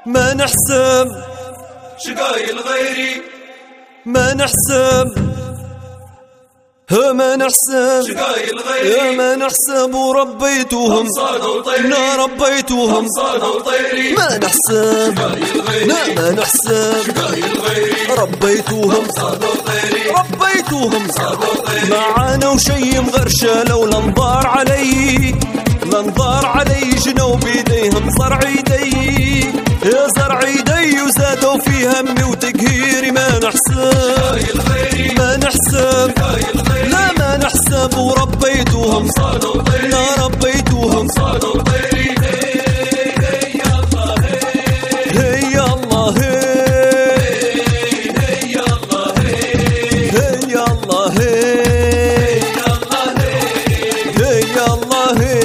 ما نحسب شقايل غيري، ما نحسب ما نحسب شقايل غيري، ما نحسب وربيتوهم صادوا طيري، نا ربيتوهم صادوا طيري، ما نحسب لا ما نحسب شقايل غيري، ربيتوهم صادوا طيري، ربيتوهم صادوا طيري، معانا وشي مغرشة لو لنضار علي لنضار علي جنوا بيديهم زرع يدي يا زرع يدي وزادوا في همي وتقهيري ما نحسب ما نحسب لا ما نحسب وربيتوهم لا ربيتوهم هي الله هي الله هي الله هي الله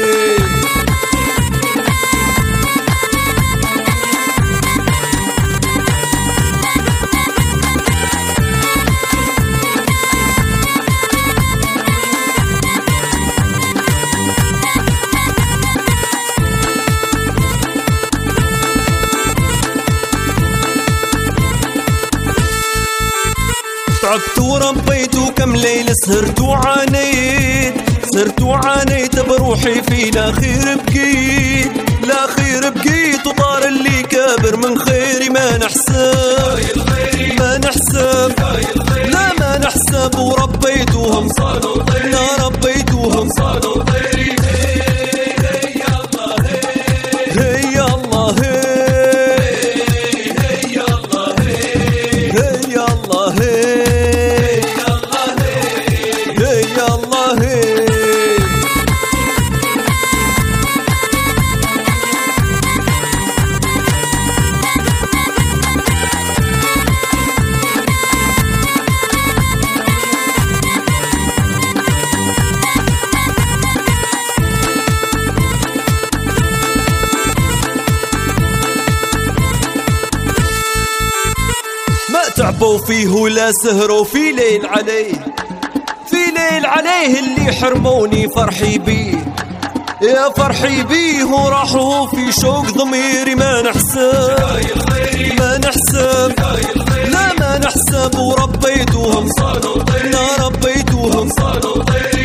تعبت وربيت وكم ليل سهرت وعانيت بروحي في لا خير بقيت لا خير بقيت وطار اللي كابر من خيري ما نحسب ما نحسب لا ما نحسب وربيتوهم لا ربيتوهم هي الله هي الله هي الله هي الله ما تعبوا فيه ولا سهروا في ليل عليه في ليل عليه اللي حرموني فرحي بيه يا فرحي بيه وراحوا في شوق ضميري ما نحسب ما نحسب لا ما نحسب وربيتوهم لا ربيتوهم